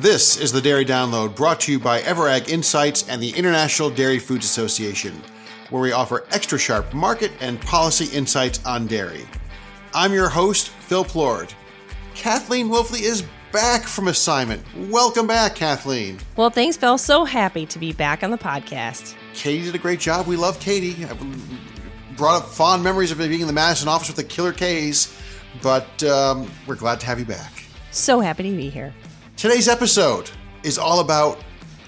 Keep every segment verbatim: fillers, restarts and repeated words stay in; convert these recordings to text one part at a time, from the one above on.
This is the Dairy Download, brought to you by EverAg Insights and the International Dairy Foods Association, where we offer extra sharp market and policy insights on dairy. I'm your host, Phil Plord. Kathleen Wolfley is back from assignment. Welcome back, Kathleen. Well, thanks, Phil. So happy to be back on the podcast. Katie did a great job. We love Katie. I brought up fond memories of being in the Madison office with the Killer K's, but um, we're glad to have you back. So happy to be here. Today's episode is all about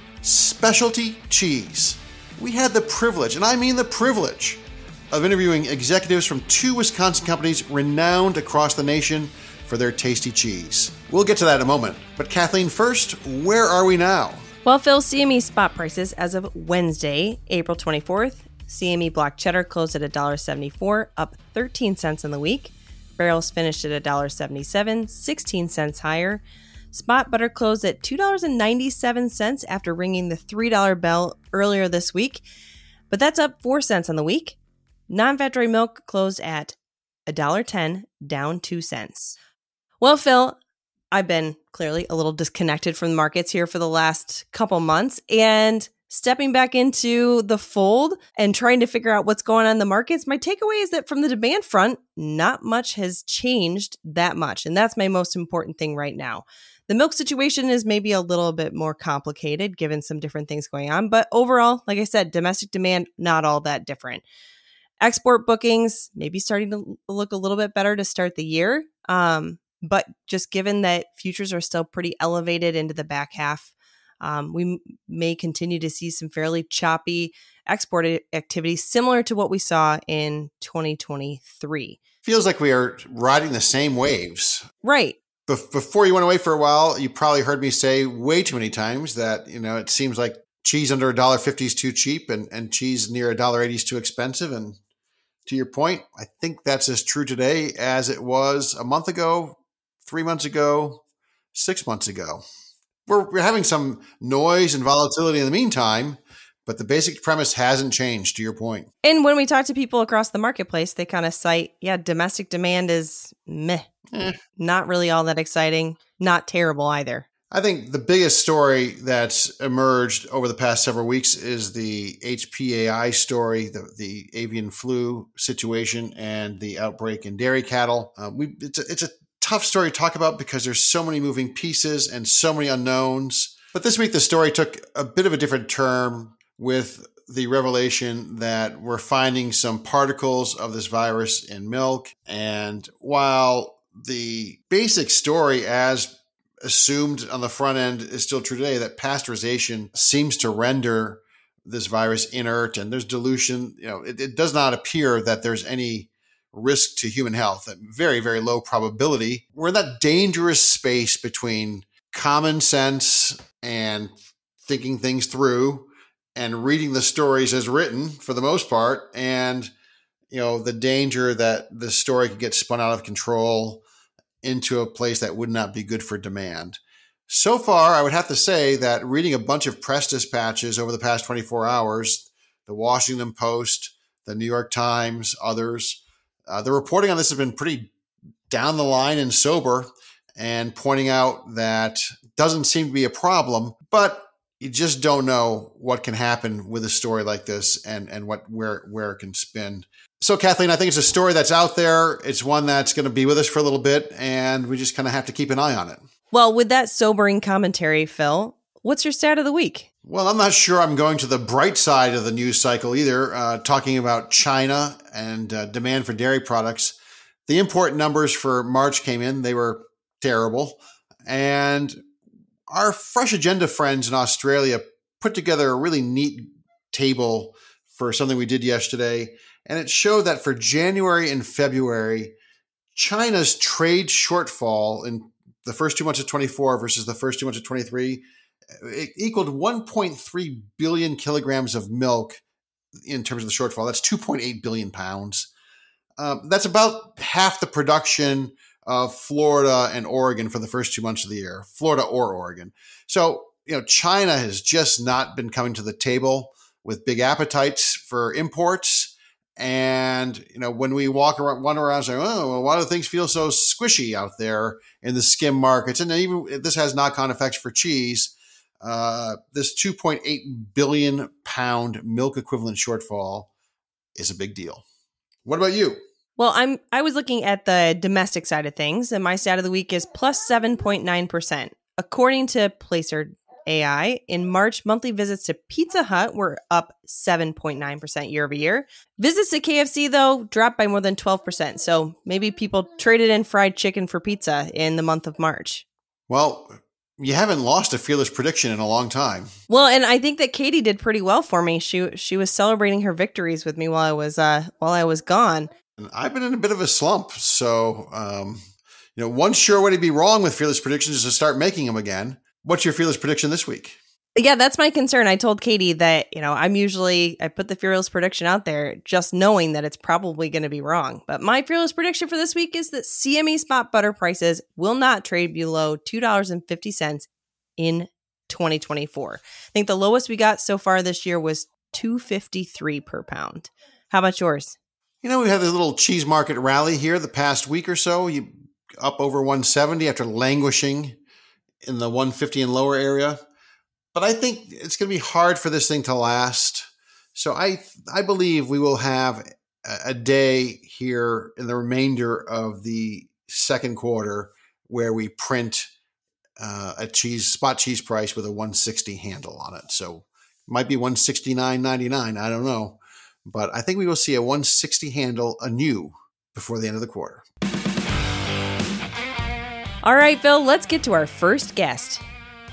specialty cheese. We had the privilege, and I mean the privilege, of interviewing executives from two Wisconsin companies renowned across the nation for their tasty cheese. We'll get to that in a moment. But Kathleen, first, where are we now? Well, Phil, C M E spot prices as of Wednesday, April twenty-fourth. C M E block cheddar closed at one dollar seventy-four, up thirteen cents on the week. Barrels finished at one dollar seventy-seven, sixteen cents higher. Spot butter closed at two dollars and ninety-seven cents after ringing the three dollar bell earlier this week, but that's up four cents on the week. Non-fat dry milk closed at one dollar ten, down two cents. Well, Phil, I've been clearly a little disconnected from the markets here for the last couple months, and stepping back into the fold and trying to figure out what's going on in the markets, my takeaway is that from the demand front, not much has changed that much, and that's my most important thing right now. The milk situation is maybe a little bit more complicated given some different things going on. But overall, like I said, domestic demand, not all that different. Export bookings, maybe starting to look a little bit better to start the year. Um, but just given that futures are still pretty elevated into the back half, um, we m- may continue to see some fairly choppy export activity similar to what we saw in twenty twenty-three. Feels like we are riding the same waves. Right. Before you went away for a while, you probably heard me say way too many times that, you know, it seems like cheese under one dollar fifty is too cheap and, and cheese near one dollar eighty is too expensive. And to your point, I think that's as true today as it was a month ago, three months ago, six months ago. We're, we're having some noise and volatility in the meantime, but the basic premise hasn't changed, to your point. And when we talk to people across the marketplace, they kind of cite, yeah, domestic demand is meh. Eh. Not really all that exciting, not terrible either. I think the biggest story that's emerged over the past several weeks is the H P A I story, the, the avian flu situation and the outbreak in dairy cattle. Uh, we, it's, a, it's a tough story to talk about because there's so many moving pieces and so many unknowns. But this week, the story took a bit of a different turn with the revelation that we're finding some particles of this virus in milk. And while the basic story as assumed on the front end is still true today, that pasteurization seems to render this virus inert and there's dilution. You know, it, it does not appear that there's any risk to human health. At very, very low probability. We're in that dangerous space between common sense and thinking things through and reading the stories as written for the most part, and you know, the danger that the story could get spun out of control into a place that would not be good for demand. So far, I would have to say that reading a bunch of press dispatches over the past twenty-four hours, the Washington Post, the New York Times, others, uh, the reporting on this has been pretty down the line and sober and pointing out that it doesn't seem to be a problem, but you just don't know what can happen with a story like this and, and what where where it can spin. So, Kathleen, I think it's a story that's out there. It's one that's going to be with us for a little bit, and we just kind of have to keep an eye on it. Well, with that sobering commentary, Phil, what's your stat of the week? Well, I'm not sure I'm going to the bright side of the news cycle either, uh, talking about China and uh, demand for dairy products. The import numbers for March came in. They were terrible. And our Fresh Agenda friends in Australia put together a really neat table for something we did yesterday. And it showed that for January and February, China's trade shortfall in the first two months of twenty-four versus the first two months of twenty-three, it equaled one point three billion kilograms of milk in terms of the shortfall. That's two point eight billion pounds. Um, that's about half the production of Florida and Oregon for the first two months of the year, Florida or Oregon. So, you know, China has just not been coming to the table with big appetites for imports. And, you know, when we walk around, wander around saying, oh, well, why do things feel so squishy out there in the skim markets? And even this has knock-on effects for cheese. Uh, this two point eight billion pound milk equivalent shortfall is a big deal. What about you? Well, I'm I was looking at the domestic side of things, and my stat of the week is plus seven point nine percent. According to Placer A I, in March, monthly visits to Pizza Hut were up seven point nine percent year over year. Visits to K F C, though, dropped by more than twelve percent. So maybe people traded in fried chicken for pizza in the month of March. Well, you haven't lost a fearless prediction in a long time. Well, and I think that Katie did pretty well for me. She she was celebrating her victories with me while I was uh while I was gone. And I've been in a bit of a slump, so um, you know, one sure way to be wrong with fearless predictions is to start making them again. What's your fearless prediction this week? Yeah, that's my concern. I told Katie that, you know, I'm usually, I put the fearless prediction out there just knowing that it's probably going to be wrong. But my fearless prediction for this week is that C M E spot butter prices will not trade below two dollars and fifty cents in twenty twenty-four. I think the lowest we got so far this year was two dollars and fifty-three cents per pound. How about yours? You know, we had this little cheese market rally here the past week or so. You up over one seventy after languishing in the one fifty and lower area. But I think it's going to be hard for this thing to last. So I I believe we will have a day here in the remainder of the second quarter where we print uh, a cheese spot cheese price with a one sixty handle on it. So it might be one sixty-nine ninety-nine. I don't know. But I think we will see a one sixty handle anew before the end of the quarter. All right, Phil, let's get to our first guest.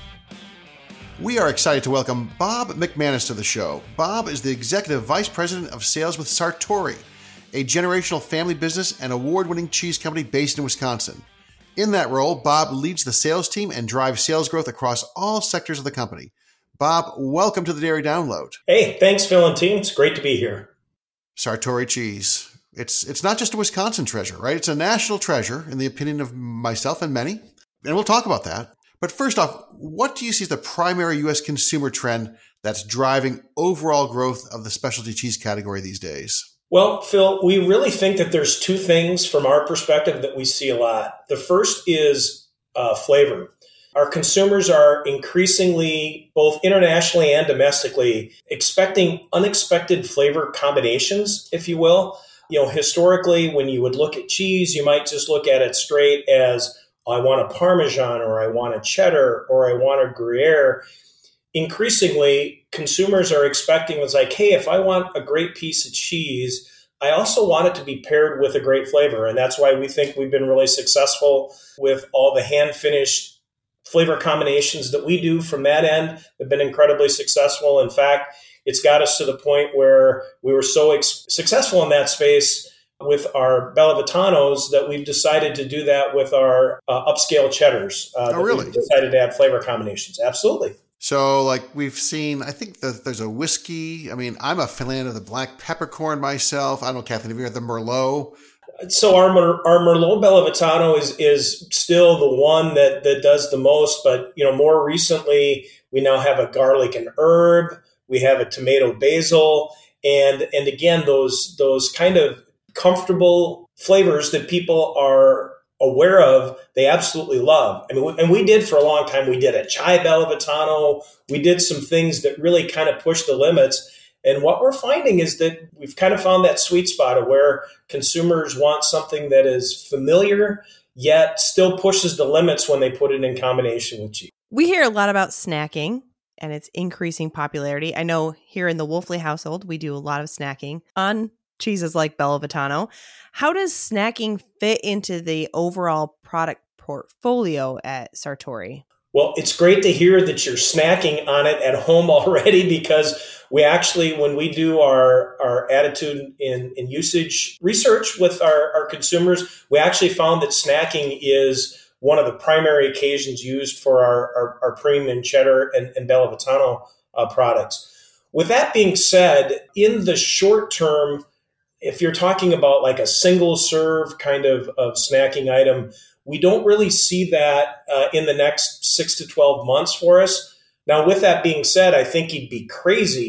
We are excited to welcome Bob McManus to the show. Bob is the Executive Vice President of Sales with Sartori, a generational family business and award-winning cheese company based in Wisconsin. In that role, Bob leads the sales team and drives sales growth across all sectors of the company. Bob, welcome to the Dairy Download. Hey, thanks, Phil and team. It's great to be here. Sartori cheese. It's it's not just a Wisconsin treasure, right? It's a national treasure in the opinion of myself and many. And we'll talk about that. But first off, what do you see as the primary U S consumer trend that's driving overall growth of the specialty cheese category these days? Well, Phil, we really think that there's two things from our perspective that we see a lot. The first is uh, flavor. Our consumers are increasingly, both internationally and domestically, expecting unexpected flavor combinations, if you will. You know, historically, when you would look at cheese, you might just look at it straight as, I want a Parmesan, or I want a cheddar, or I want a Gruyere. Increasingly, consumers are expecting, it's like, hey, if I want a great piece of cheese, I also want it to be paired with a great flavor. And that's why we think we've been really successful with all the hand-finished flavor combinations that we do from that end. Have been incredibly successful. In fact, it's got us to the point where we were so ex- successful in that space with our Bella Vitanos that we've decided to do that with our uh, upscale cheddars. Uh, oh, really? We've decided to add flavor combinations. Absolutely. So, like we've seen, I think that there's a whiskey. I mean, I'm a fan of the black peppercorn myself. I don't know, Kathleen, have you heard the Merlot? So our our Merlot Bella Vitano is is still the one that that does the most. But you know, more recently, we now have a garlic and herb. We have a tomato basil, and and again, those those kind of comfortable flavors that people are aware of, they absolutely love. I mean, and we did for a long time. We did a chai Bella Vitano. We did some things that really kind of pushed the limits. And what we're finding is that we've kind of found that sweet spot of where consumers want something that is familiar, yet still pushes the limits when they put it in combination with cheese. We hear a lot about snacking and its increasing popularity. I know here in the Wolfley household, we do a lot of snacking on cheeses like Bella Vitano. How does snacking fit into the overall product portfolio at Sartori? Well, it's great to hear that you're snacking on it at home already, because we actually, when we do our, our attitude in, in usage research with our, our consumers, we actually found that snacking is one of the primary occasions used for our, our, our premium cheddar and, and Bella Vitano uh, products. With that being said, in the short term, if you're talking about like a single serve kind of, of snacking item, we don't really see that uh, in the next six to twelve months for us. Now, with that being said, I think you'd be crazy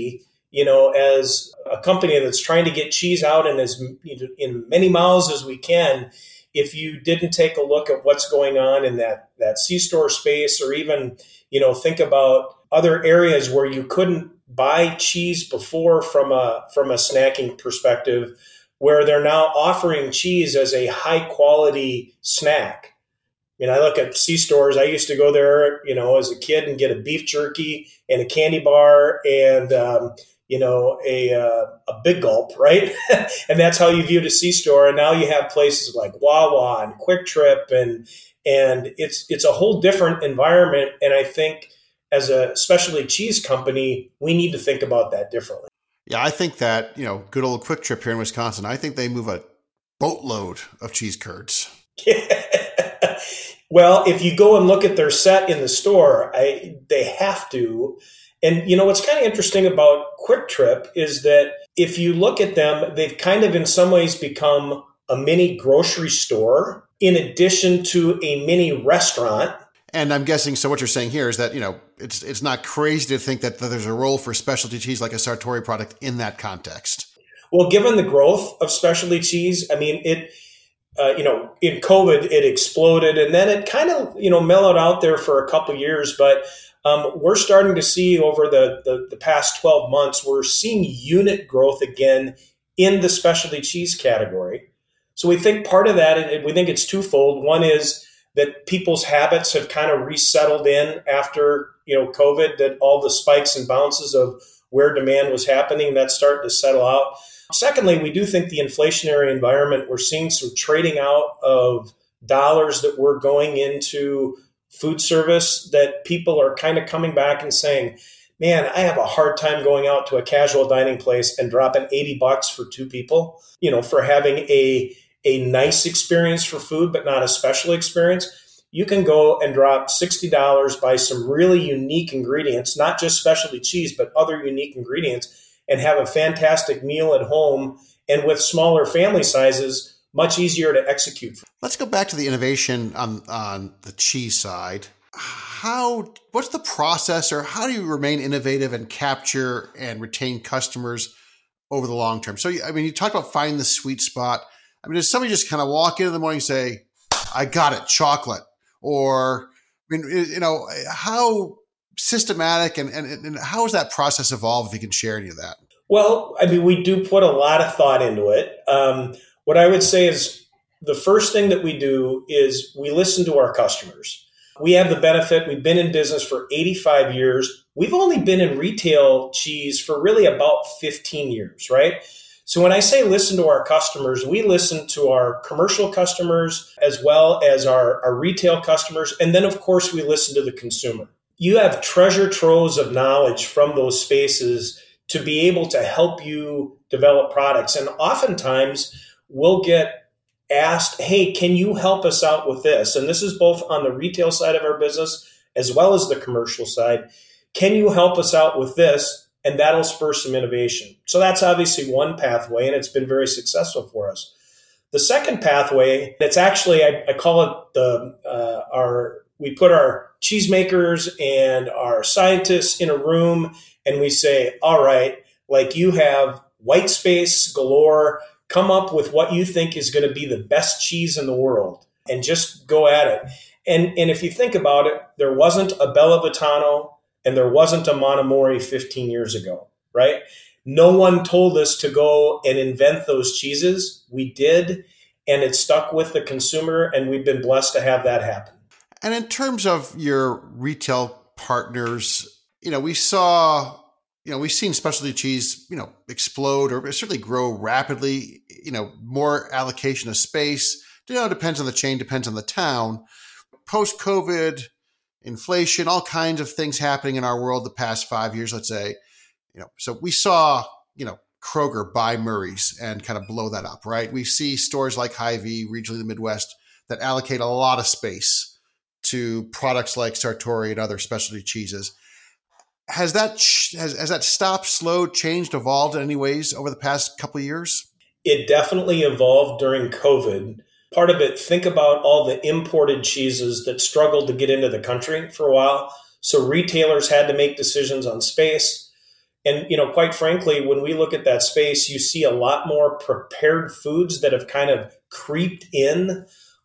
you know, as a company that's trying to get cheese out in as in many mouths as we can, if you didn't take a look at what's going on in that, that C-store space, or even, you know, think about other areas where you couldn't buy cheese before from a from a snacking perspective, where they're now offering cheese as a high quality snack. I mean, I look at C-stores. I used to go there, you know, as a kid and get a beef jerky and a candy bar and, um, you know, a uh, a Big Gulp, right? And that's how you viewed a C-store. And now you have places like Wawa and Quick Trip, and and it's it's a whole different environment. And I think as a specialty cheese company, we need to think about that differently. Yeah, I think that, you know, good old Quick Trip here in Wisconsin, I think they move a boatload of cheese curds. Well, if you go and look at their set in the store, I, they have to. And, you know, what's kind of interesting about Quick Trip is that if you look at them, they've kind of in some ways become a mini grocery store in addition to a mini restaurant. And I'm guessing, so what you're saying here is that, you know, it's it's not crazy to think that, that there's a role for specialty cheese like a Sartori product in that context. Well, given the growth of specialty cheese, I mean, it, uh, you know, in COVID, it exploded, and then it kind of, you know, mellowed out there for a couple of years. But um, we're starting to see over the, the, the past twelve months, we're seeing unit growth again in the specialty cheese category. So we think part of that, and we think it's twofold. One is that people's habits have kind of resettled in after, you know, COVID, that all the spikes and bounces of where demand was happening, that's starting to settle out. Secondly, we do think the inflationary environment, we're seeing some trading out of dollars that were going into food service, that people are kind of coming back and saying, man, I have a hard time going out to a casual dining place and dropping eighty bucks for two people, you know, for having a a nice experience for food, but not a special experience. You can go and drop sixty dollars, buy some really unique ingredients, not just specialty cheese, but other unique ingredients, and have a fantastic meal at home. And with smaller family sizes, much easier to execute. Let's go back to the innovation on, on the cheese side. How, what's the process, or how do you remain innovative and capture and retain customers over the long term? So, I mean, you talked about finding the sweet spot. I mean, does somebody just kind of walk in in the morning and say, I got it, chocolate? Or, I mean, you know, how systematic and, and, and how has that process evolved, if you can share any of that? Well, I mean, we do put a lot of thought into it. Um, what I would say is the first thing that we do is we listen to our customers. We have the benefit, we've been in business for eighty-five years. We've only been in retail cheese for really about fifteen years, right? So when I say listen to our customers, we listen to our commercial customers as well as our, our retail customers. And then, of course, we listen to the consumer. You have treasure troves of knowledge from those spaces to be able to help you develop products. And oftentimes we'll get asked, hey, can you help us out with this? And this is both on the retail side of our business as well as the commercial side. Can you help us out with this? And that'll spur some innovation. So that's obviously one pathway, and it's been very successful for us. The second pathway, that's actually, I, I call it the uh, our, we put our cheesemakers and our scientists in a room, and we say, all right, like you have white space galore, come up with what you think is going to be the best cheese in the world, and just go at it. And, and if you think about it, there wasn't a Bella Vitano, and there wasn't a Montemori fifteen years ago, right? No one told us to go and invent those cheeses. We did, and it stuck with the consumer, and we've been blessed to have that happen. And in terms of your retail partners, you know, we saw, you know, we've seen specialty cheese, you know, explode or certainly grow rapidly, you know, more allocation of space. You know, it depends on the chain, depends on the town. Post-COVID, inflation, all kinds of things happening in our world the past five years, let's say, you know, so we saw, you know, Kroger buy Murray's and kind of blow that up, right? We see stores like Hy-Vee, regionally the Midwest, that allocate a lot of space to products like Sartori and other specialty cheeses. Has that, has, has that stopped, slowed, changed, evolved in any ways over the past couple of years? It definitely evolved during COVID. Part of it, think about all the imported cheeses that struggled to get into the country for a while. So retailers had to make decisions on space. And, you know, quite frankly, when we look at that space, you see a lot more prepared foods that have kind of creeped in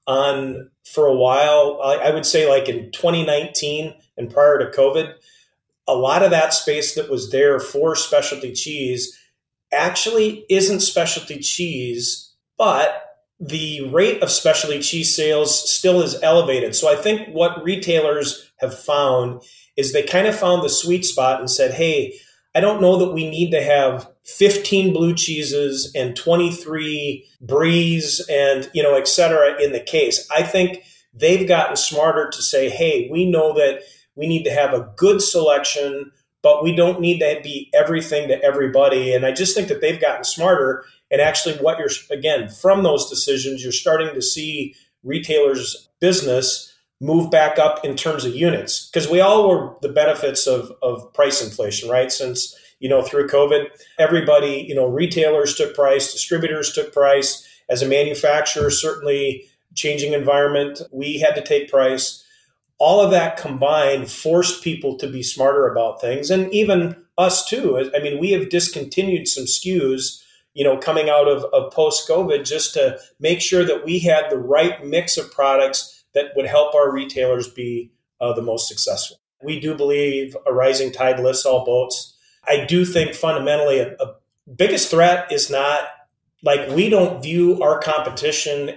on for a while. I, I would say like in twenty nineteen and prior to COVID, a lot of that space that was there for specialty cheese actually isn't specialty cheese, but the rate of specialty cheese sales still is elevated. So I think what retailers have found is they kind of found the sweet spot and said, hey, I don't know that we need to have fifteen blue cheeses and twenty-three bries and, you know, et cetera in the case. I think they've gotten smarter to say, hey, we know that we need to have a good selection, but we don't need to be everything to everybody. And I just think that they've gotten smarter. And actually what you're, again, from those decisions, you're starting to see retailers' business move back up in terms of units, because we all were the benefits of, of price inflation, right? Since, you know, through COVID, everybody, you know, retailers took price, distributors took price. As a manufacturer, certainly changing environment, we had to take price. All of that combined forced people to be smarter about things. And even us too. I mean, we have discontinued some S K Us, you know, coming out of, of post-COVID just to make sure that we had the right mix of products that would help our retailers be uh, the most successful. We do believe a rising tide lifts all boats. I do think fundamentally a, a biggest threat is not like we don't view our competition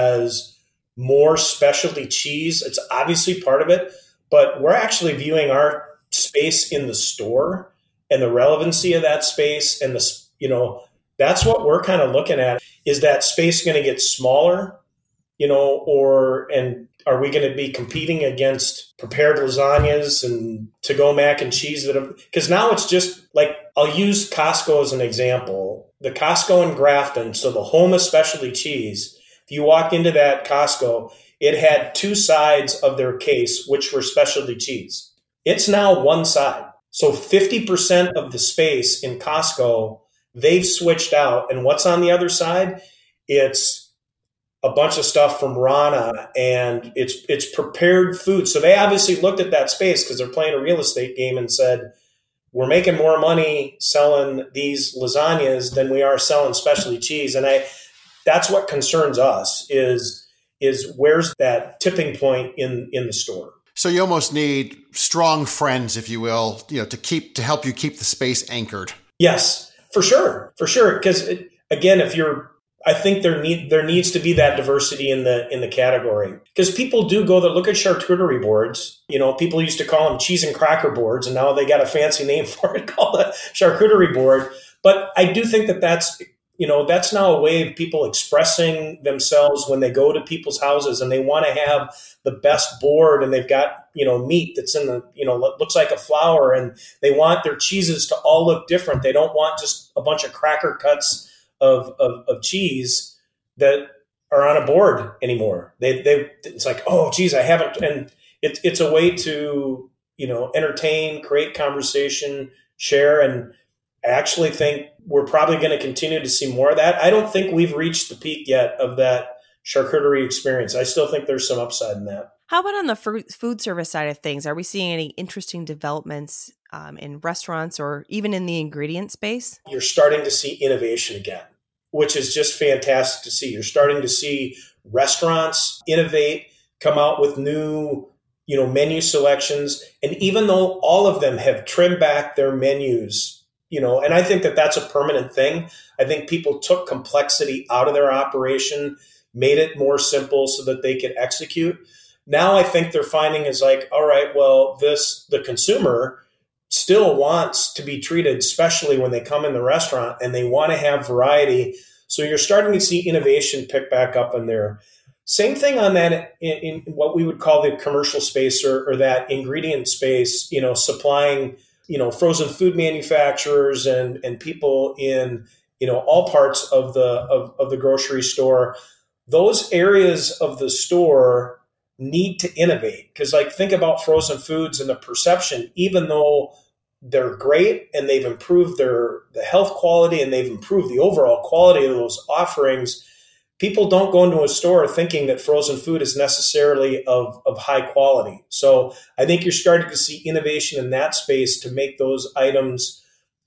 as more specialty cheese. It's obviously part of it, but we're actually viewing our space in the store and the relevancy of that space. And the, you know, that's what we're kind of looking at. Is that space going to get smaller, you know, or, and are we going to be competing against prepared lasagnas and to-go mac and cheese that have, because now it's just like, I'll use Costco as an example. The Costco in Grafton, so the home of specialty cheese, if you walk into that Costco, it had two sides of their case, which were specialty cheese. It's now one side. So fifty percent of the space in Costco, they've switched out. And what's on the other side? It's a bunch of stuff from Rana, and it's it's prepared food. So they obviously looked at that space because they're playing a real estate game and said, we're making more money selling these lasagnas than we are selling specialty cheese. And I that's what concerns us is, is where's that tipping point in, in the store? So you almost need strong friends, if you will, you know, to keep to help you keep the space anchored. Yes, for sure, for sure. Because again, if you're, I think there need there needs to be that diversity in the in the category. Because people do go to look at charcuterie boards. You know, people used to call them cheese and cracker boards, and now they got a fancy name for it called a charcuterie board. But I do think that that's, you know, that's now a way of people expressing themselves when they go to people's houses and they want to have the best board, and they've got, you know, meat that's in the, you know, looks like a flower, and they want their cheeses to all look different. They don't want just a bunch of cracker cuts of, of, of cheese that are on a board anymore. They, they, it's like, oh, geez, I haven't. And it, it's a way to, you know, entertain, create conversation, share. And I actually think we're probably going to continue to see more of that. I don't think we've reached the peak yet of that charcuterie experience. I still think there's some upside in that. How about on the food service side of things? Are we seeing any interesting developments um, in restaurants or even in the ingredient space? You're starting to see innovation again, which is just fantastic to see. You're starting to see restaurants innovate, come out with new, you know, menu selections. And even though all of them have trimmed back their menus, you know, and I think that that's a permanent thing. I think people took complexity out of their operation, made it more simple so that they could execute. Now I think they're finding is like, all right, well, this, the consumer still wants to be treated, especially when they come in the restaurant, and they want to have variety. So you're starting to see innovation pick back up in there. Same thing on that in, in what we would call the commercial space or, or that ingredient space, you know, supplying, you know, frozen food manufacturers and, and people in, you know, all parts of the, of, of the grocery store. Those areas of the store need to innovate, because like think about frozen foods and the perception, even though they're great and they've improved their the health quality and they've improved the overall quality of those offerings, people don't go into a store thinking that frozen food is necessarily of, of high quality. So I think you're starting to see innovation in that space to make those items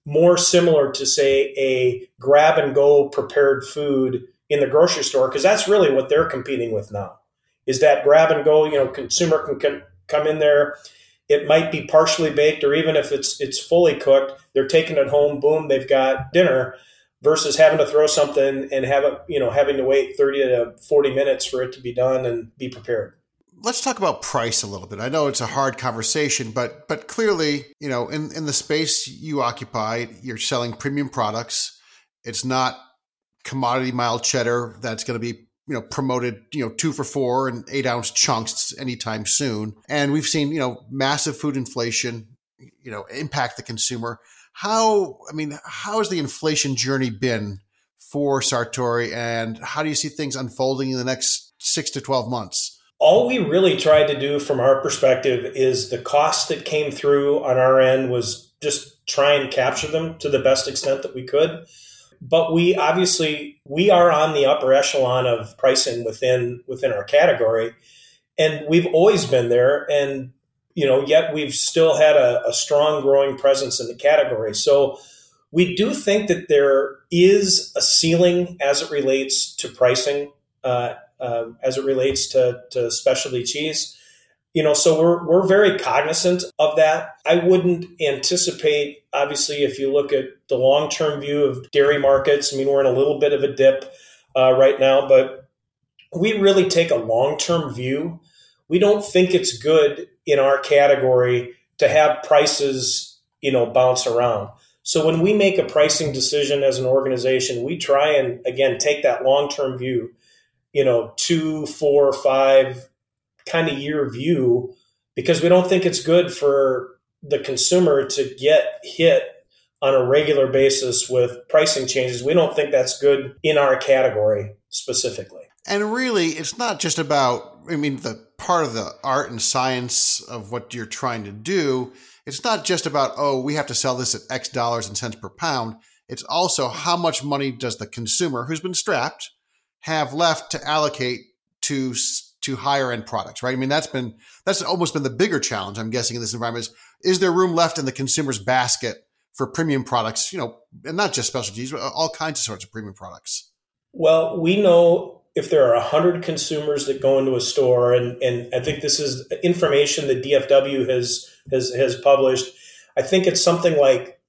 more similar to, say, a grab and go prepared food in the grocery store, because that's really what they're competing with now, is that grab and go. You know, consumer can, can come in there. It might be partially baked, or even if it's it's fully cooked, they're taking it home. Boom, they've got dinner. Versus having to throw something and have it, you know, having to wait thirty to forty minutes for it to be done and be prepared. Let's talk about price a little bit. I know it's a hard conversation, but but clearly, you know, in, in the space you occupy, you're selling premium products. It's not commodity mild cheddar that's going to be, you know, promoted, you know, two for four and eight ounce chunks anytime soon. And we've seen, you know, massive food inflation, you know, impact the consumer. How, I mean, how has the inflation journey been for Sartori, and how do you see things unfolding in the next six to twelve months? All we really tried to do from our perspective is the cost that came through on our end was just try and capture them to the best extent that we could. But we obviously, we are on the upper echelon of pricing within within our category, and we've always been there. And you know, yet we've still had a, a strong growing presence in the category. So we do think that there is a ceiling as it relates to pricing, uh, uh, as it relates to, to specialty cheese. You know, so we're we're very cognizant of that. I wouldn't anticipate, obviously, if you look at the long-term view of dairy markets, I mean, we're in a little bit of a dip uh, right now, but we really take a long-term view. We don't think it's good in our category to have prices, you know, bounce around. So when we make a pricing decision as an organization, we try and, again, take that long-term view, you know, two, four, five kind of year view, because we don't think it's good for the consumer to get hit on a regular basis with pricing changes. We don't think that's good in our category specifically. And really, it's not just about, I mean, the part of the art and science of what you're trying to do, it's not just about, oh, we have to sell this at X dollars and cents per pound. It's also how much money does the consumer who's been strapped have left to allocate to to higher end products, right? I mean, that's been, that's almost been the bigger challenge, I'm guessing, in this environment is, is there room left in the consumer's basket for premium products, you know, and not just specialties, but all kinds of sorts of premium products? Well, we know if there are one hundred consumers that go into a store, and, and I think this is information that D F W has has has published, I think it's something like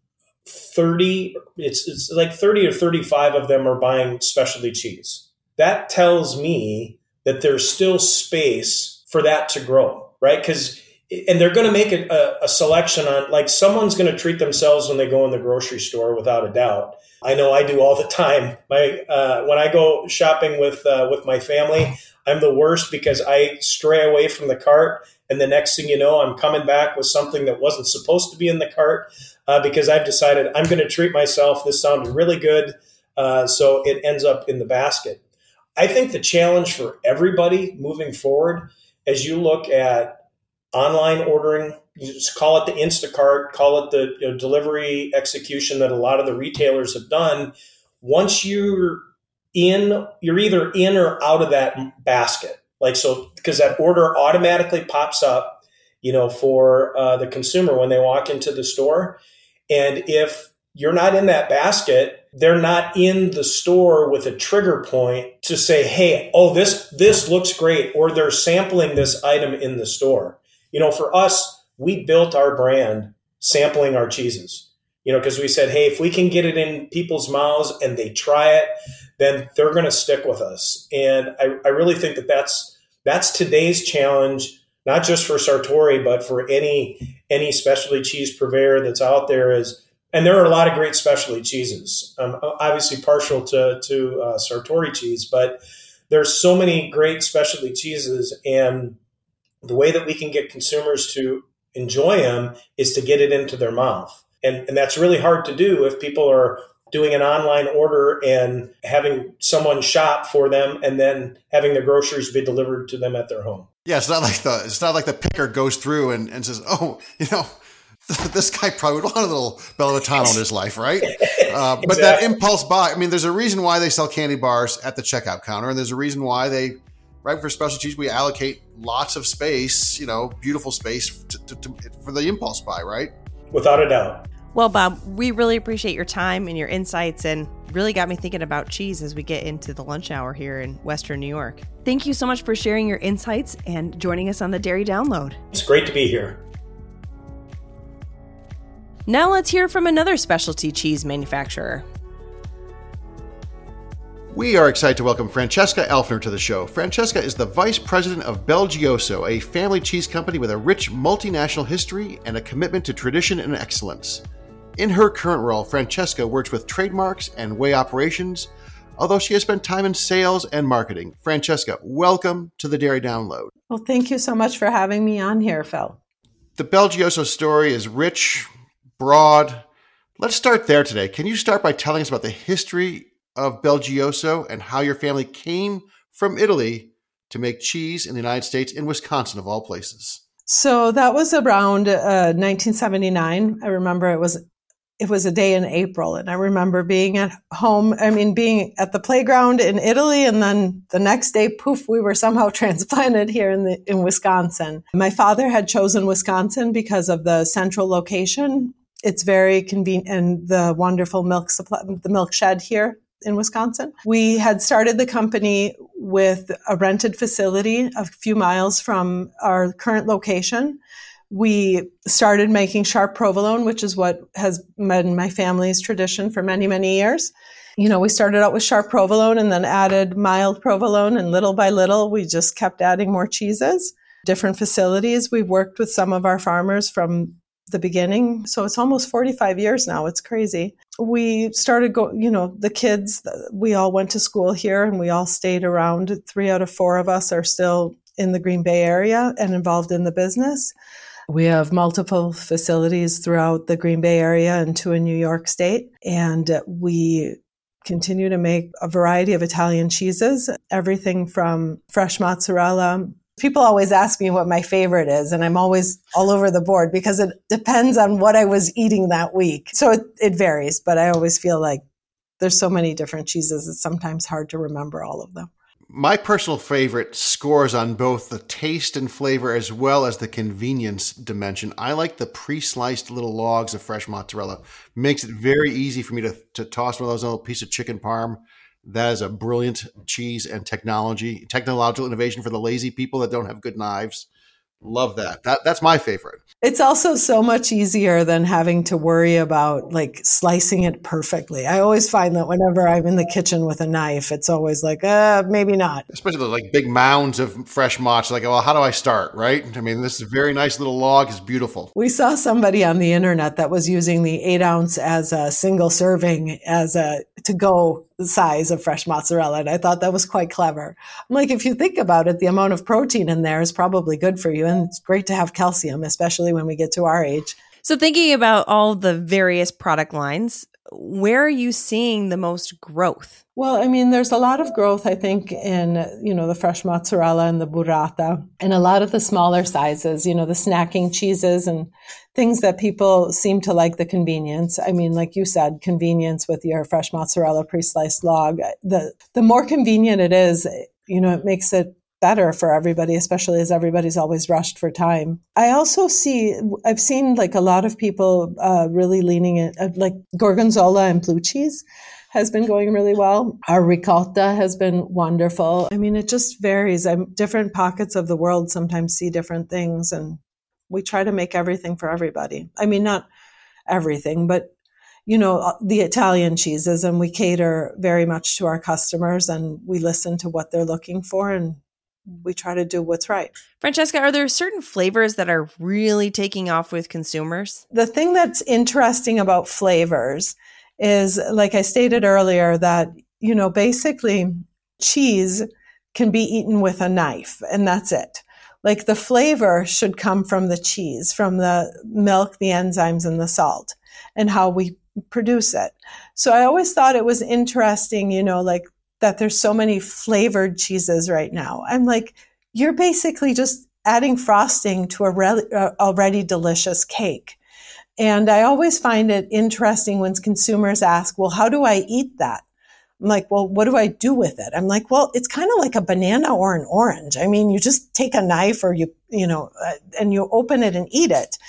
thirty, it's it's like thirty or thirty-five of them are buying specialty cheese. That tells me that there's still space for that to grow, right? Because and they're going to make a, a selection on, like, someone's going to treat themselves when they go in the grocery store, without a doubt. I know I do all the time. My uh, when I go shopping with uh, with my family, I'm the worst because I stray away from the cart, and the next thing you know, I'm coming back with something that wasn't supposed to be in the cart uh, because I've decided I'm going to treat myself. This sounded really good, uh, so it ends up in the basket. I think the challenge for everybody moving forward, as you look at online ordering, you just call it the Instacart, call it the, you know, delivery execution that a lot of the retailers have done. Once you're in, you're either in or out of that basket. Like, so, because that order automatically pops up, you know, for uh, the consumer when they walk into the store. And if you're not in that basket, they're not in the store with a trigger point to say, hey, oh, this, this looks great, or they're sampling this item in the store. You know, for us, we built our brand sampling our cheeses, you know, because we said, hey, if we can get it in people's mouths and they try it, then they're going to stick with us. And I, I really think that that's, that's today's challenge, not just for Sartori, but for any, any specialty cheese purveyor that's out there is, and there are a lot of great specialty cheeses. I'm obviously partial to, to uh, Sartori cheese, but there's so many great specialty cheeses, and the way that we can get consumers to enjoy them is to get it into their mouth. And, and that's really hard to do if people are doing an online order and having someone shop for them and then having the groceries be delivered to them at their home. Yeah, it's not like the it's not like the picker goes through and, and says, oh, you know, this guy probably would want a little Bellavitano in his life, right? Uh, but exactly. That impulse buy, I mean, there's a reason why they sell candy bars at the checkout counter, and there's a reason why they, right, for special cheese, we allocate lots of space, you know, beautiful space to, to, to, for the impulse buy, right? Without a doubt. Well, Bob, we really appreciate your time and your insights, and really got me thinking about cheese as we get into the lunch hour here in Western New York. Thank you so much for sharing your insights and joining us on the Dairy Download. It's great to be here. Now let's hear from another specialty cheese manufacturer. We are excited to welcome Francesca Elfner to the show. Francesca is the Vice President of Belgioso, a family cheese company with a rich multinational history and a commitment to tradition and excellence. In her current role, Francesca works with trademarks and whey operations, although she has spent time in sales and marketing. Francesca, welcome to the Dairy Download. Well, thank you so much for having me on here, Phil. The Belgioso story is rich, broad. Let's start there today. Can you start by telling us about the history of Belgioso and how your family came from Italy to make cheese in the United States, in Wisconsin, of all places? So that was around uh, nineteen seventy-nine. I remember it was it was a day in April, and I remember being at home, I mean, being at the playground in Italy, and then the next day, poof, we were somehow transplanted here in the, in Wisconsin. My father had chosen Wisconsin because of the central location. It's very convenient, and the wonderful milk supply, the milk shed here in Wisconsin. We had started the company with a rented facility a few miles from our current location. We started making sharp provolone, which is what has been my family's tradition for many, many years. You know, we started out with sharp provolone and then added mild provolone, and little by little, we just kept adding more cheeses. Different facilities. We've worked with some of our farmers from the beginning. So it's almost forty-five years now. It's crazy. We started go, you know, the kids, we all went to school here and we all stayed around. Three out of four of us are still in the Green Bay area and involved in the business. We have multiple facilities throughout the Green Bay area and two in New York State. And we continue to make a variety of Italian cheeses, everything from fresh mozzarella. People always ask me what my favorite is, and I'm always all over the board because it depends on what I was eating that week. So it, it varies, but I always feel like there's so many different cheeses, it's sometimes hard to remember all of them. My personal favorite scores on both the taste and flavor as well as the convenience dimension. I like the pre-sliced little logs of fresh mozzarella. Makes it very easy for me to, to toss one of those little piece of chicken parm. That is a brilliant cheese and technology, technological innovation for the lazy people that don't have good knives. Love that. That that's my favorite. It's also so much easier than having to worry about like slicing it perfectly. I always find that whenever I'm in the kitchen with a knife, it's always like, uh, maybe not. Especially those like big mounds of fresh mozz. Like, well, how do I start, right? I mean, this is a very nice little log. It's beautiful. We saw somebody on the internet that was using the eight ounce as a single serving as a to-go size of fresh mozzarella. And I thought that was quite clever. I'm like, if you think about it, the amount of protein in there is probably good for you. And it's great to have calcium, especially when we get to our age. So thinking about all the various product lines, where are you seeing the most growth? Well, I mean, there's a lot of growth, I think, in, you know, the fresh mozzarella and the burrata and a lot of the smaller sizes, you know, the snacking cheeses and things that people seem to like the convenience. I mean, like you said, convenience with your fresh mozzarella pre-sliced log. The, the more convenient it is, you know, it makes it better for everybody, especially as everybody's always rushed for time. I also see, I've seen like a lot of people uh, really leaning in, uh, like gorgonzola and blue cheese has been going really well. Our ricotta has been wonderful. I mean, it just varies. I'm, different pockets of the world sometimes see different things, and we try to make everything for everybody. I mean, not everything, but you know, the Italian cheeses, and we cater very much to our customers, and we listen to what they're looking for, and we try to do what's right. Francesca, are there certain flavors that are really taking off with consumers? The thing that's interesting about flavors is, like I stated earlier, that, you know, basically cheese can be eaten with a knife, and that's it. Like the flavor should come from the cheese, from the milk, the enzymes, and the salt, and how we produce it. So I always thought it was interesting, you know, like that there's so many flavored cheeses right now. I'm like, you're basically just adding frosting to a re- uh, already delicious cake. And I always find it interesting when consumers ask, well, how do I eat that? I'm like, well, what do I do with it? I'm like, well, it's kind of like a banana or an orange. I mean, you just take a knife or you, you know, uh, and you open it and eat it.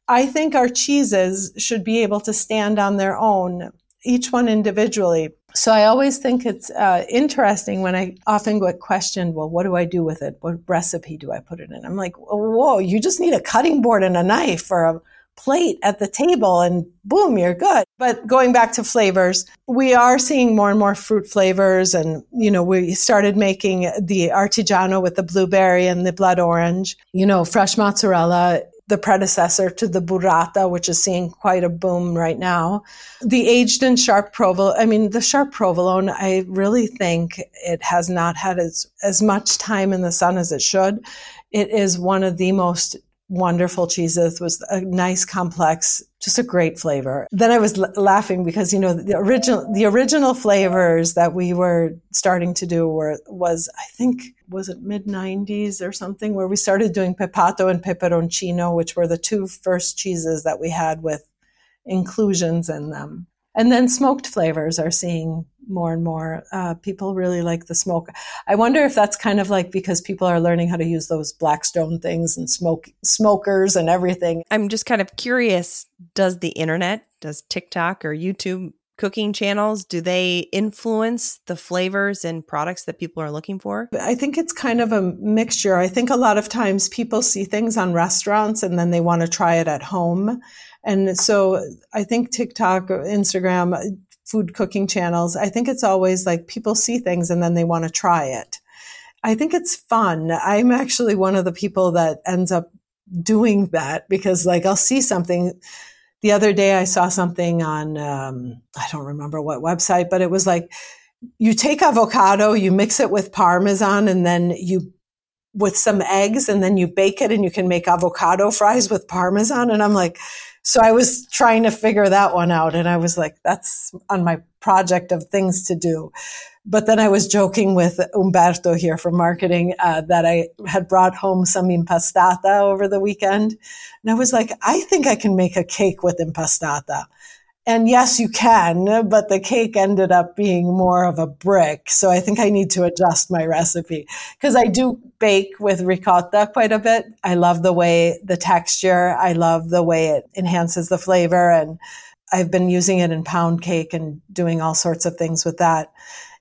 I think our cheeses should be able to stand on their own, each one individually. So I always think it's uh, interesting when I often get questioned, well, what do I do with it? What recipe do I put it in? I'm like, whoa, you just need a cutting board and a knife or a plate at the table and boom, you're good. But going back to flavors, we are seeing more and more fruit flavors. And, you know, we started making the Artigiano with the blueberry and the blood orange, you know, fresh mozzarella, the predecessor to the burrata, which is seeing quite a boom right now. The aged and sharp provolone, I mean, the sharp provolone, I really think it has not had as, as much time in the sun as it should. It is one of the most wonderful cheeses. It was a nice, complex, just a great flavor. Then I was l- laughing because, you know, the original, the original flavors that we were starting to do were, was, I think, was it mid nineties or something, where we started doing pepato and peperoncino, which were the two first cheeses that we had with inclusions in them. And then smoked flavors are seeing more and more. Uh, people really like the smoke. I wonder if that's kind of like because people are learning how to use those Blackstone things and smoke smokers and everything. I'm just kind of curious, does the internet, does TikTok or YouTube cooking channels, do they influence the flavors and products that people are looking for? I think it's kind of a mixture. I think a lot of times people see things on restaurants and then they want to try it at home. And so I think TikTok or Instagram, food cooking channels, I think it's always like people see things and then they want to try it. I think it's fun. I'm actually one of the people that ends up doing that because like I'll see something. The other day I saw something on, um, I don't remember what website, but it was like you take avocado, you mix it with Parmesan and then you with some eggs and then you bake it and you can make avocado fries with Parmesan. And I'm like, so I was trying to figure that one out. And I was like, that's on my project of things to do. But then I was joking with Umberto here from marketing uh, that I had brought home some impastata over the weekend. And I was like, I think I can make a cake with impastata. And yes, you can, but the cake ended up being more of a brick. So I think I need to adjust my recipe because I do bake with ricotta quite a bit. I love the way the texture, I love the way it enhances the flavor. And I've been using it in pound cake and doing all sorts of things with that.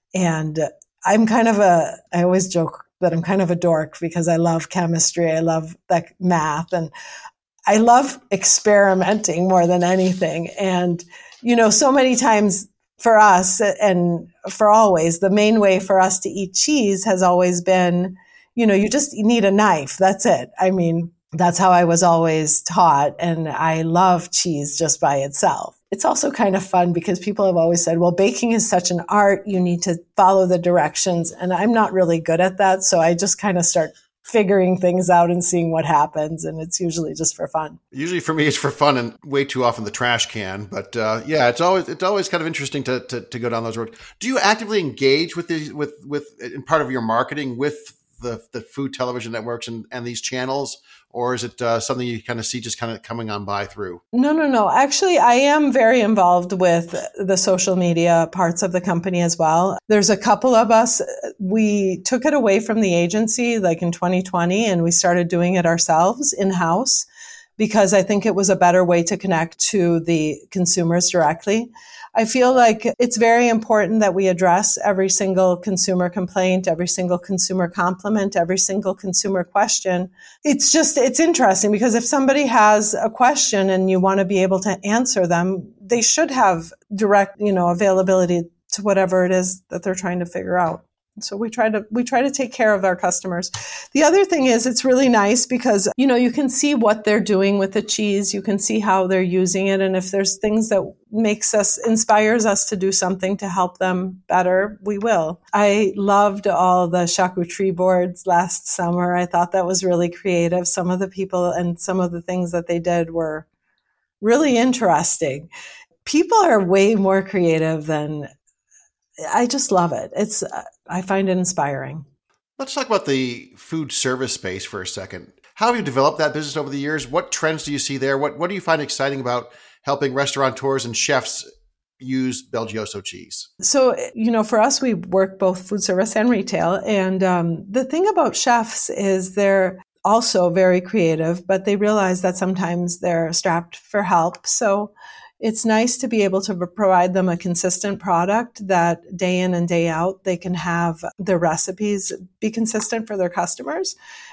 And I'm kind of a, I always joke that I'm kind of a dork because I love chemistry. I love that math and I love experimenting more than anything. And, you know, so many times for us and for always, the main way for us to eat cheese has always been, you know, you just need a knife. That's it. I mean, that's how I was always taught. And I love cheese just by itself. It's also kind of fun because people have always said, well, baking is such an art. You need to follow the directions. And I'm not really good at that. So I just kind of start figuring things out and seeing what happens. And it's usually just for fun. Usually for me, it's for fun and way too often the trash can. But uh, yeah, it's always it's always kind of interesting to, to to go down those roads. Do you actively engage with these with with in part of your marketing with the the food television networks and, and these channels? Or is it uh, something you kind of see just kind of coming on by through? No, no, no. Actually, I am very involved with the social media parts of the company as well. There's a couple of us. We took it away from the agency like in twenty twenty and we started doing it ourselves in-house because I think it was a better way to connect to the consumers directly. I feel like it's very important that we address every single consumer complaint, every single consumer compliment, every single consumer question. It's just, it's interesting because if somebody has a question and you want to be able to answer them, they should have direct, you know, availability to whatever it is that they're trying to figure out. So we try to we try to take care of our customers. The other thing is it's really nice because, you know, you can see what they're doing with the cheese. You can see how they're using it. And if there's things that makes us, inspires us to do something to help them better, we will. I loved all the charcuterie boards last summer. I thought that was really creative. Some of the people and some of the things that they did were really interesting. People are way more creative than I just love it. It's, I find it inspiring. Let's talk about the food service space for a second. How have you developed that business over the years? What trends do you see there? What What do you find exciting about helping restaurateurs and chefs use Belgioso cheese? So, you know, for us, we work both food service and retail. And um, the thing about chefs is they're also very creative, but they realize that sometimes they're strapped for help. So it's nice to be able to provide them a consistent product that day in and day out, they can have their recipes be consistent for their customers.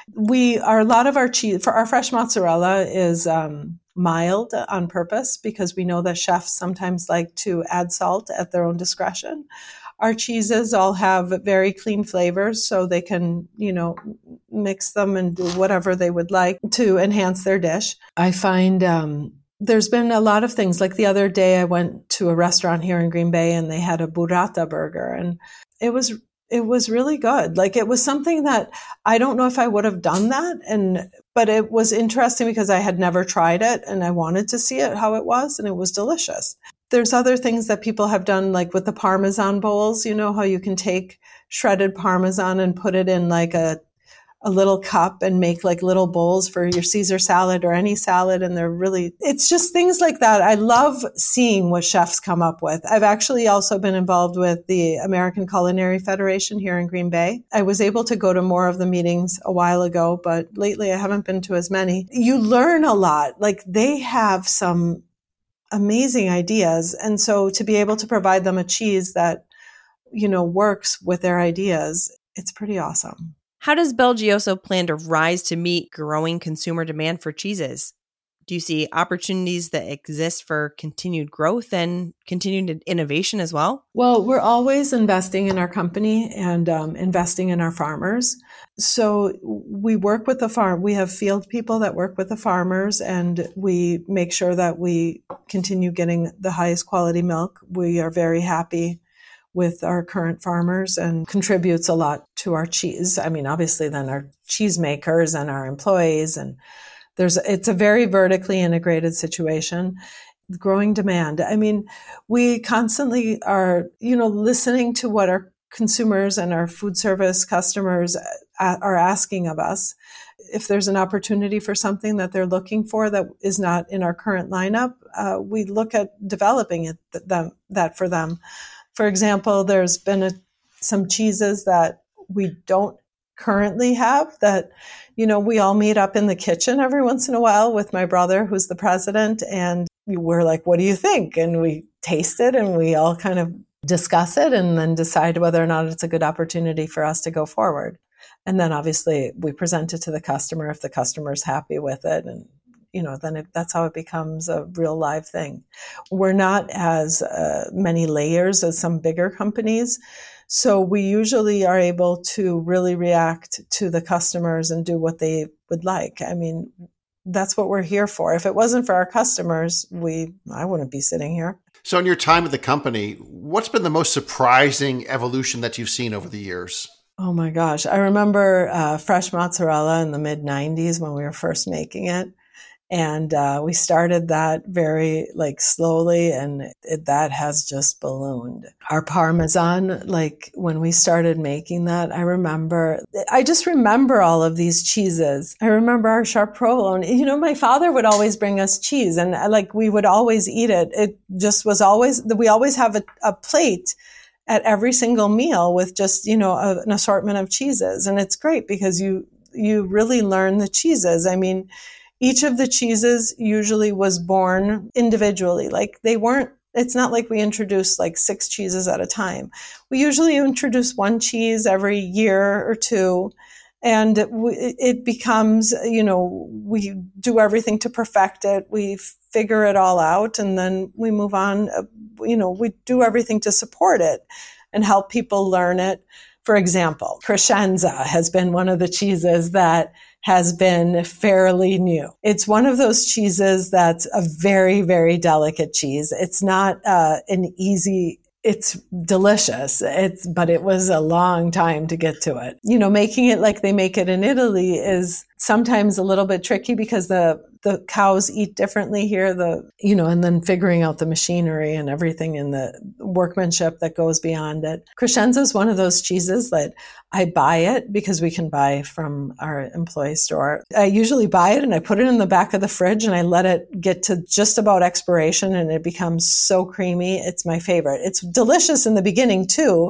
We are, a lot of our cheese, for our fresh mozzarella is um, mild on purpose because we know that chefs sometimes like to add salt at their own discretion. Our cheeses all have very clean flavors, so they can, you know, mix them and do whatever they would like to enhance their dish. I find um, there's been a lot of things. Like the other day, I went to a restaurant here in Green Bay, and they had a burrata burger, and it was it was really good. Like it was something that I don't know if I would have done that, and but it was interesting because I had never tried it, and I wanted to see it how it was, and it was delicious. There's other things that people have done, like with the Parmesan bowls, you know, how you can take shredded Parmesan and put it in like a, a little cup and make like little bowls for your Caesar salad or any salad. And they're really, it's just things like that. I love seeing what chefs come up with. I've actually also been involved with the American Culinary Federation here in Green Bay. I was able to go to more of the meetings a while ago, but lately I haven't been to as many. You learn a lot. Like they have some amazing ideas. And so to be able to provide them a cheese that, you know, works with their ideas, it's pretty awesome. How does Belgioso plan to rise to meet growing consumer demand for cheeses? Do you see opportunities that exist for continued growth and continued innovation as well? Well, we're always investing in our company and um, investing in our farmers. So we work with the farm. We have field people that work with the farmers, and we make sure that we continue getting the highest quality milk. We are very happy with our current farmers and contributes a lot to our cheese. I mean, obviously then our cheesemakers and our employees, and there's, it's a very vertically integrated situation. Growing demand. I mean, we constantly are, you know, listening to what our consumers and our food service customers are asking of us. If there's an opportunity for something that they're looking for that is not in our current lineup, uh, we look at developing it, them, that for them. For example, there's been a, some cheeses that we don't currently have that, you know, we all meet up in the kitchen every once in a while with my brother, who's the president, and we're like, what do you think? And we taste it and we all kind of discuss it and then decide whether or not it's a good opportunity for us to go forward. And then obviously we present it to the customer if the customer's happy with it. And, you know, then it, that's how it becomes a real live thing. We're not as uh, many layers as some bigger companies. So we usually are able to really react to the customers and do what they would like. I mean, that's what we're here for. If it wasn't for our customers, we I wouldn't be sitting here. So in your time at the company, what's been the most surprising evolution that you've seen over the years? Oh my gosh. I remember uh, fresh mozzarella in the mid nineties when we were first making it. And uh, we started that very like slowly, and it, that has just ballooned. Our Parmesan, like when we started making that, I remember, I just remember all of these cheeses. I remember our sharp provolone. You know, my father would always bring us cheese, and like we would always eat it. It just was always, we always have a, a plate at every single meal with just, you know, a, an assortment of cheeses. And it's great because you, you really learn the cheeses. I mean, each of the cheeses usually was born individually. Like they weren't, it's not like we introduced like six cheeses at a time. We usually introduce one cheese every year or two. And it becomes, you know, we do everything to perfect it. We figure it all out, and then we move on. You know, we do everything to support it and help people learn it. For example, Crescenza has been one of the cheeses that has been fairly new. It's one of those cheeses that's a very, very delicate cheese. It's not uh, an easy, it's delicious. It's, but it was a long time to get to it. You know, making it like they make it in Italy is sometimes a little bit tricky because the the cows eat differently here, the, you know, and then figuring out the machinery and everything and the workmanship that goes beyond it. Crescenza is one of those cheeses that I buy it because we can buy from our employee store. I usually buy it and I put it in the back of the fridge and I let it get to just about expiration and it becomes so creamy. It's my favorite. It's delicious in the beginning too,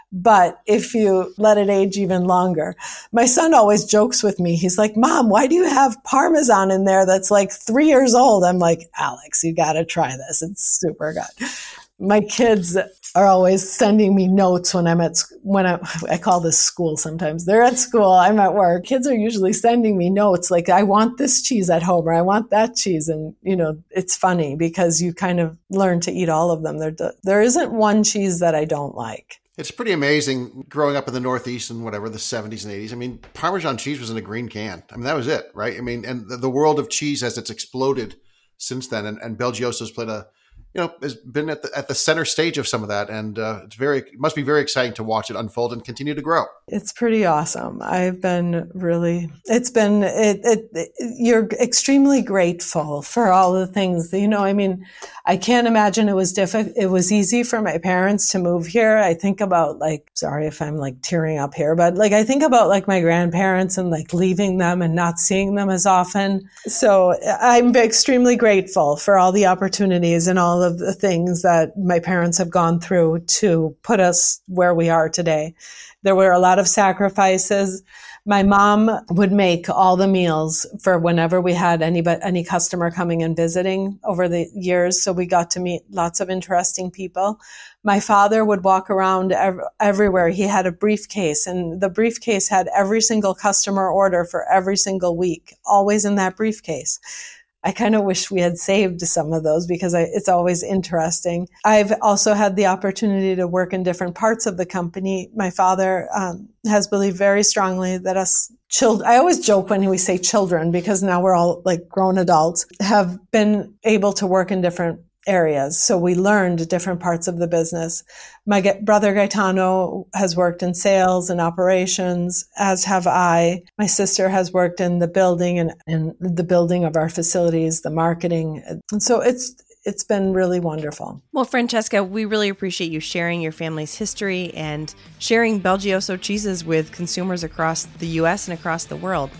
but if you let it age even longer. My son always jokes with me. He's like, Mom, why do you have Parmesan in there that's like three years old? I'm like, Alex, you got to try this. It's super good. My kids are always sending me notes when I'm at, when I, I call this school sometimes. They're at school, I'm at work. Kids are usually sending me notes like, I want this cheese at home, or I want that cheese. And, you know, it's funny because you kind of learn to eat all of them. There, there isn't one cheese that I don't like. It's pretty amazing growing up in the Northeast in whatever, the seventies and eighties. I mean, Parmesan cheese was in a green can. I mean, that was it, right? I mean, and the, the world of cheese as it's exploded since then. And, and Belgioso's played a, you know, has been at the, at the center stage of some of that. And uh, it's very, it must be very exciting to watch it unfold and continue to grow. It's pretty awesome. I've been really, it's been, it, it, it, you're extremely grateful for all the things that, you know, I mean, I can't imagine it was difficult. It was easy for my parents to move here. I think about like, sorry if I'm like tearing up here, but like, I think about like my grandparents and like leaving them and not seeing them as often. So I'm extremely grateful for all the opportunities and all of the things that my parents have gone through to put us where we are today. There were a lot of sacrifices. My mom would make all the meals for whenever we had any, any customer coming and visiting over the years. So we got to meet lots of interesting people. My father would walk around ev- everywhere. He had a briefcase, and the briefcase had every single customer order for every single week, always in that briefcase. I kind of wish we had saved some of those because I, it's always interesting. I've also had the opportunity to work in different parts of the company. My father um, has believed very strongly that us children, I always joke when we say children because now we're all like grown adults, have been able to work in different areas. So we learned different parts of the business. My ge- brother Gaetano has worked in sales and operations, as have I. My sister has worked in the building and, and the building of our facilities, the marketing. And so it's it's been really wonderful. Well, Francesca, we really appreciate you sharing your family's history and sharing Belgioso cheeses with consumers across the U S and across the world.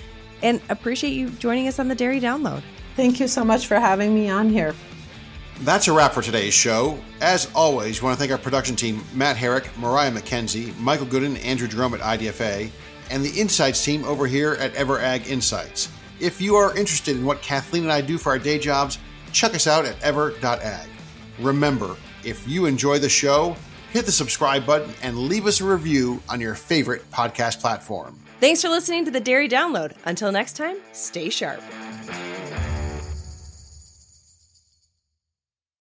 And appreciate you joining us on the Dairy Download. Thank you so much for having me on here. That's a wrap for today's show. As always, we want to thank our production team, Matt Herrick, Mariah McKenzie, Michael Gooden, Andrew Jerome at I D F A, and the Insights team over here at EverAg Insights. If you are interested in what Kathleen and I do for our day jobs, check us out at ever dot ag. Remember, if you enjoy the show, hit the subscribe button and leave us a review on your favorite podcast platform. Thanks for listening to the Dairy Download. Until next time, stay sharp.